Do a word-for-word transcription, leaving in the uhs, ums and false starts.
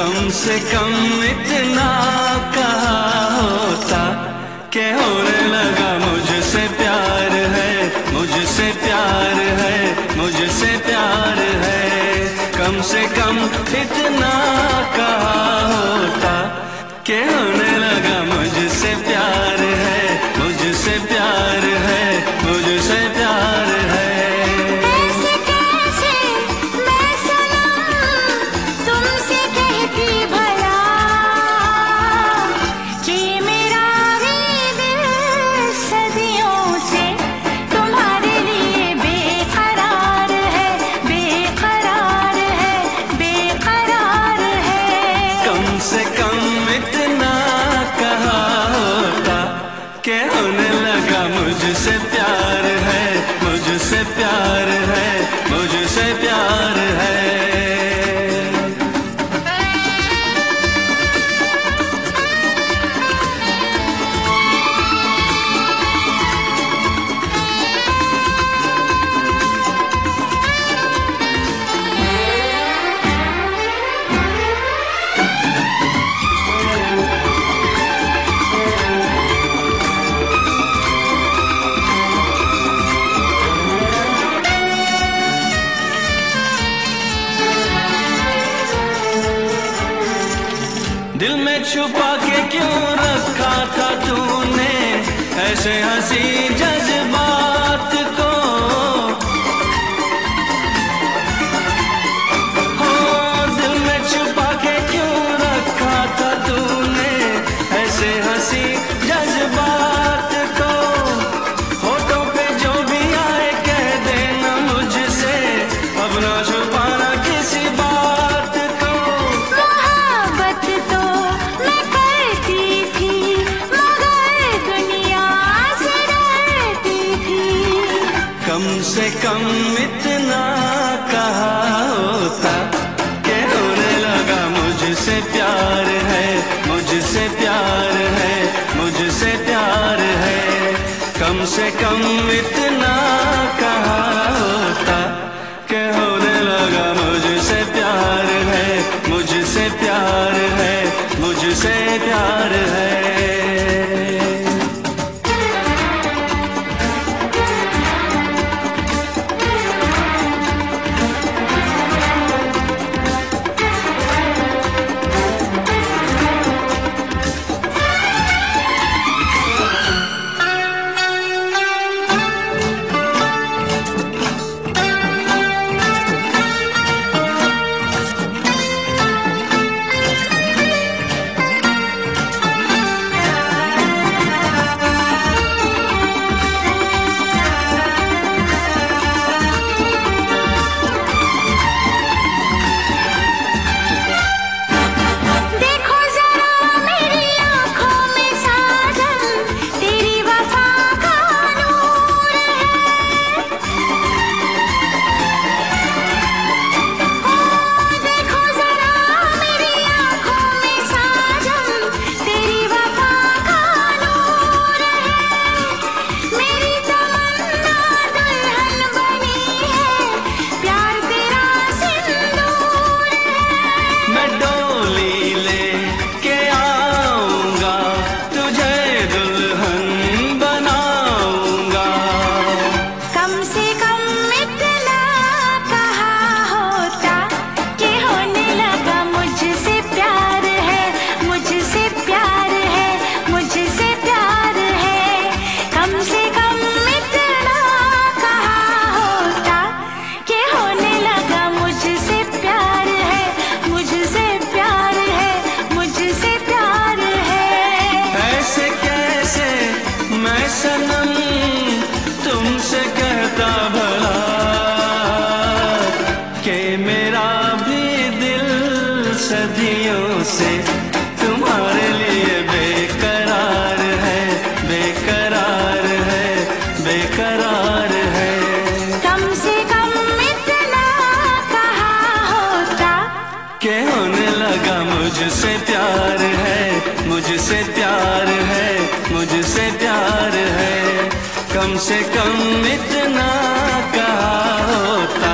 कम से कम इतना कहा होता कि होने लगा मुझसे प्यार है, मुझसे प्यार है, मुझसे प्यार है। कम से कम इतना कहा होता कि होने लगा मुझसे प्यार है, मुझसे प्यार है, मुझसे प्यार है। मुझसे प्यार है, मुझसे प्यार है, मुझसे प्यार है। दिल में छुपा के क्यों रखा था तूने ऐसे हंसी जज्बात को? हो दिल में छुपा के क्यों रखा था तूने ऐसे हंसी जज्बात को? होठों पे जो भी आए कह देना मुझसे, अब ना छुपाना किसी बात को। कम से कम इतना कहा होता कि होने लगा मुझसे प्यार है, मुझसे प्यार है, मुझसे प्यार है। कम से कम इतना कहा होता कि होने लगा मुझसे प्यार है, मुझसे प्यार है, मुझसे प्यार है। सनम तुमसे कहता भला कि मेरा भी दिल सदियों से तुम्हारे लिए बेकरार है, बेकरार है, बेकरार है। कम से कम इतना कहा होता कि होने लगा मुझसे प्यार है, मुझसे प्यार है, मुझसे प्यार है। कम से कम इतना कहा होता